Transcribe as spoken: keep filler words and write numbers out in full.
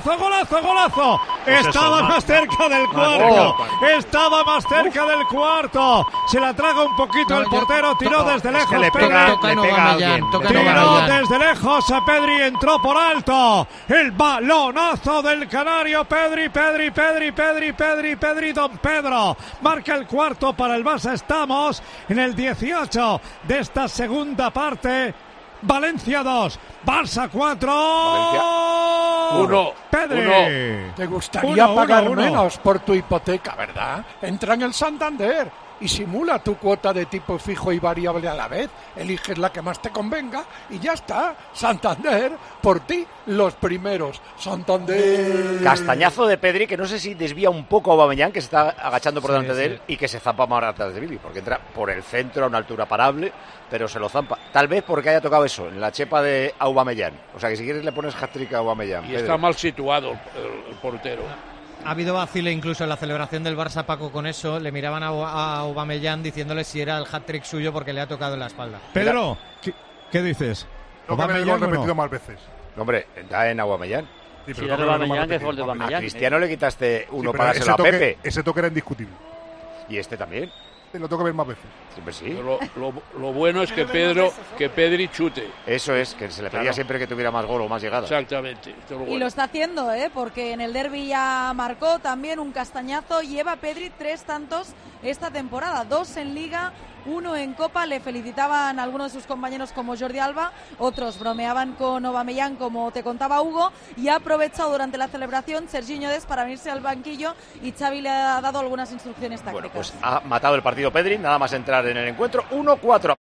golazo, golazo, golazo. Pues estaba eso, más cerca del cuarto. Oh, estaba más cerca del cuarto. Se la traga un poquito no, el portero. Tiró desde lejos. Es que le pega, toca, le pega a alguien. Toca tiró desde lejos a Pedri. Entró por alto. El balonazo del canario. Pedri, Pedri, Pedri, Pedri, Pedri, Pedri, Don Pedro. Marca el cuarto para el Barça. Estamos en el dieciocho de esta segunda parte. Valencia dos, Barça cuatro. Uno. Pedri. Uno. Te gustaría uno, pagar uno, uno. menos por tu hipoteca, ¿verdad? Entra en el Santander y simula tu cuota de tipo fijo y variable a la vez. Eliges la que más te convenga y ya está. Santander, por ti, los primeros. Santander. Castañazo de Pedri, que no sé si desvía un poco a Aubameyang, que se está agachando por delante sí, de él, sí. y que se zampa más atrás de Billy, porque entra por el centro a una altura parable, pero se lo zampa. Tal vez porque haya tocado eso, en la chepa de Aubameyang. O sea que si quieres le pones hat-trick a Aubameyang. Y Pedri. está mal situado el, el portero. Ha habido vacile incluso en la celebración del Barça, Paco, con eso. Le miraban a, a Aubameyang diciéndole si era el hat-trick suyo porque le ha tocado en la espalda. Pedro, ¿qué, qué dices? Lo que he repetido no? más veces. Hombre, da en Aubameyang. Sí, si era de Aubameyang, que es gol de A Aubameyang. Cristiano le quitaste uno sí, para dárselo a toque, Pepe. Ese toque era indiscutible. Y este también. Lo tengo que ver más veces. Siempre sí. Lo, lo, lo bueno es que Pedro, que Pedri chute. Eso es, que se le pedía claro. siempre que tuviera más gol o más llegada. Exactamente. Lo bueno. Y lo está haciendo, ¿eh? Porque en el derbi ya marcó también un castañazo. Lleva Pedri tres tantos esta temporada. Dos en Liga, uno en Copa. Le felicitaban algunos de sus compañeros como Jordi Alba. Otros bromeaban con Aubameyang, como te contaba Hugo. Y ha aprovechado durante la celebración Serginho Dest para venirse al banquillo. Y Xavi le ha dado algunas instrucciones tácticas. Bueno, pues ha matado el partido Pedri, nada más entrar en el encuentro. uno cuatro.